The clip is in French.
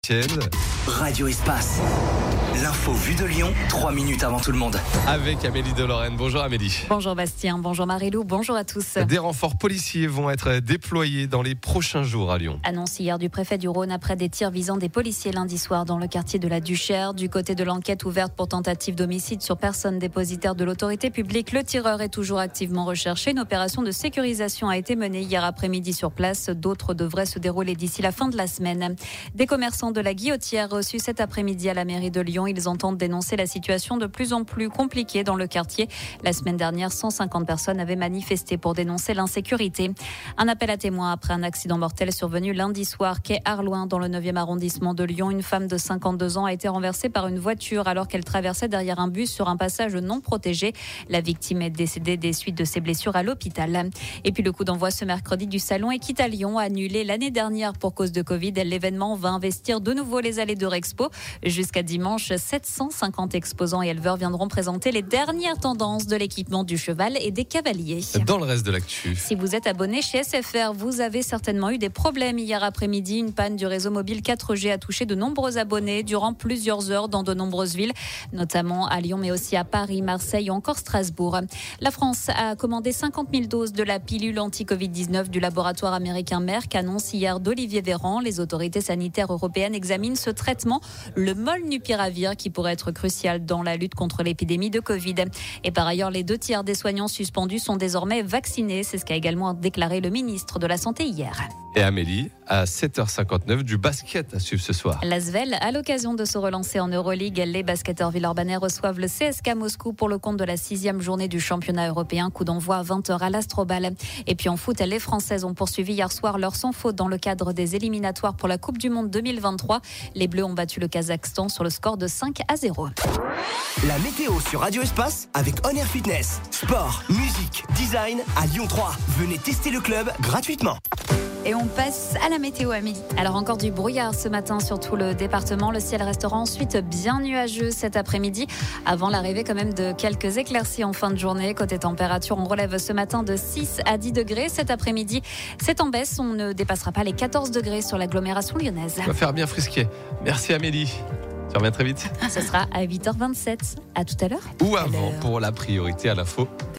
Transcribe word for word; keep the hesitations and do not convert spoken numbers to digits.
Radio Espace, l'info vue de Lyon, trois minutes avant tout le monde. Avec Amélie de Lorraine. Bonjour Amélie. Bonjour Bastien, bonjour Marie-Lou, bonjour à tous. Des renforts policiers vont être déployés dans les prochains jours à Lyon. Annonce hier du préfet du Rhône après des tirs visant des policiers lundi soir dans le quartier de la Duchère. Du côté de l'enquête ouverte pour tentative d'homicide sur personne dépositaire de l'autorité publique, le tireur est toujours activement recherché. Une opération de sécurisation a été menée hier après-midi sur place. D'autres devraient se dérouler d'ici la fin de la semaine. Des commerçants de la Guillotière reçus cet après-midi à la mairie de Lyon. Ils entendent dénoncer la situation de plus en plus compliquée dans le quartier. La semaine dernière, cent cinquante personnes avaient manifesté pour dénoncer l'insécurité. Un appel à témoins après un accident mortel survenu lundi soir, quai Arloin, dans le neuvième arrondissement de Lyon. Une femme de cinquante-deux ans a été renversée par une voiture alors qu'elle traversait derrière un bus sur un passage non protégé. La victime est décédée des suites de ses blessures à l'hôpital. Et puis le coup d'envoi ce mercredi du salon Équite à Lyon, annulé l'année dernière pour cause de Covid. L'événement va investir de nouveau les allées d'Eurexpo. Jusqu'à dimanche, sept cent cinquante exposants et éleveurs viendront présenter les dernières tendances de l'équipement du cheval et des cavaliers. Dans le reste de l'actu. Si vous êtes abonné chez S F R, vous avez certainement eu des problèmes hier après-midi. Une panne du réseau mobile quatre G a touché de nombreux abonnés durant plusieurs heures dans de nombreuses villes, notamment à Lyon, mais aussi à Paris, Marseille ou encore Strasbourg. La France a commandé cinquante mille doses de la pilule anti-covid dix-neuf du laboratoire américain Merck, annonce hier d'Olivier Véran. Les autorités sanitaires européennes examinent ce traitement, le molnupiravir, qui pourrait être crucial dans la lutte contre l'épidémie de Covid. Et par ailleurs, les deux tiers des soignants suspendus sont désormais vaccinés. C'est ce qu'a également déclaré le ministre de la Santé hier. Et Amélie, à sept heures cinquante-neuf, du basket à suivre ce soir. L'Asvel, à l'occasion de se relancer en Euroleague, les basketteurs villeurbanais reçoivent le C S K Moscou pour le compte de la sixième journée du championnat européen. Coup d'envoi à vingt heures à l'Astrobal. Et puis en foot, les Françaises ont poursuivi hier soir leur sans faute dans le cadre des éliminatoires pour la Coupe du Monde deux mille vingt-trois. Les Bleus ont battu le Kazakhstan sur le score de cinq à zéro. La météo sur Radio Espace avec On Air Fitness. Sport, musique, design à Lyon trois. Venez tester le club gratuitement. Et on passe à la météo, Amélie. Alors encore du brouillard ce matin sur tout le département. Le ciel restera ensuite bien nuageux cet après-midi, avant l'arrivée quand même de quelques éclaircies en fin de journée. Côté température, on relève ce matin de six à dix degrés. Cet après-midi, c'est en baisse. On ne dépassera pas les quatorze degrés sur l'agglomération lyonnaise. On va faire bien frisquer. Merci Amélie. Tu reviens très vite. Ce sera à huit heures vingt-sept. À tout à l'heure. Ou avant pour la priorité à l'info.